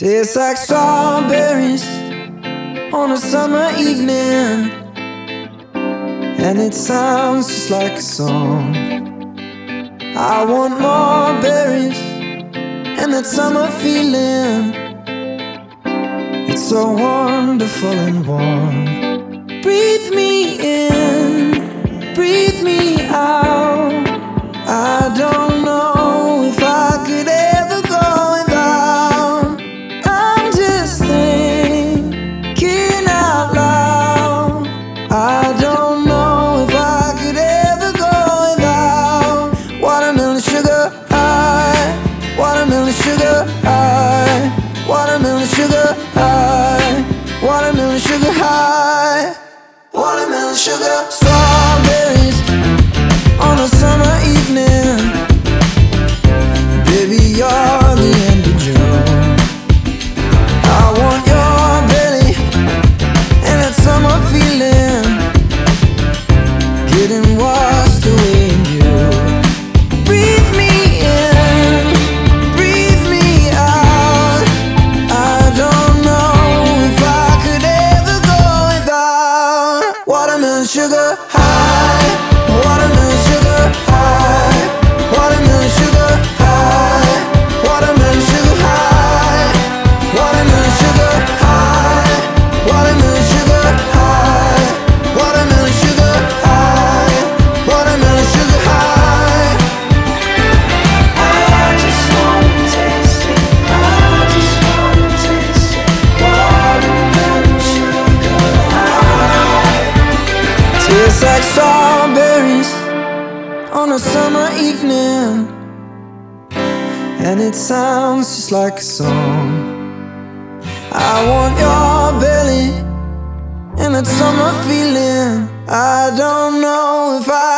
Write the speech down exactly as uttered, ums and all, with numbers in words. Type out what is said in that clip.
Tastes like strawberries on a summer evening, and it sounds just like a song. I want more berries and that summer feeling. It's so wonderful and warm. Breathe me in, breathe me out. I don't know if I could ever go without. I'm just thinking out loud. I don't know if I could ever go without watermelon sugar high, watermelon sugar high, watermelon sugar high, watermelon sugar high, watermelon sugar. Strawberries on a summer evening. Baby, you're the end of June. I want your belly and that summer feeling, getting washed away in you. Breathe me in, breathe me out. I don't know if I could ever go without watermelon sugar high, watermelon sugar high, watermelon sugar high, watermelon sugar high, watermelon sugar high, watermelon sugar high, watermelon sugar high, watermelon sugar high. I just wanna taste it, I just wanna taste it, watermelon sugar high. Tastes like strawberries on a summer evening, and it sounds just like a song. I want your belly and that summer feeling. I don't know if I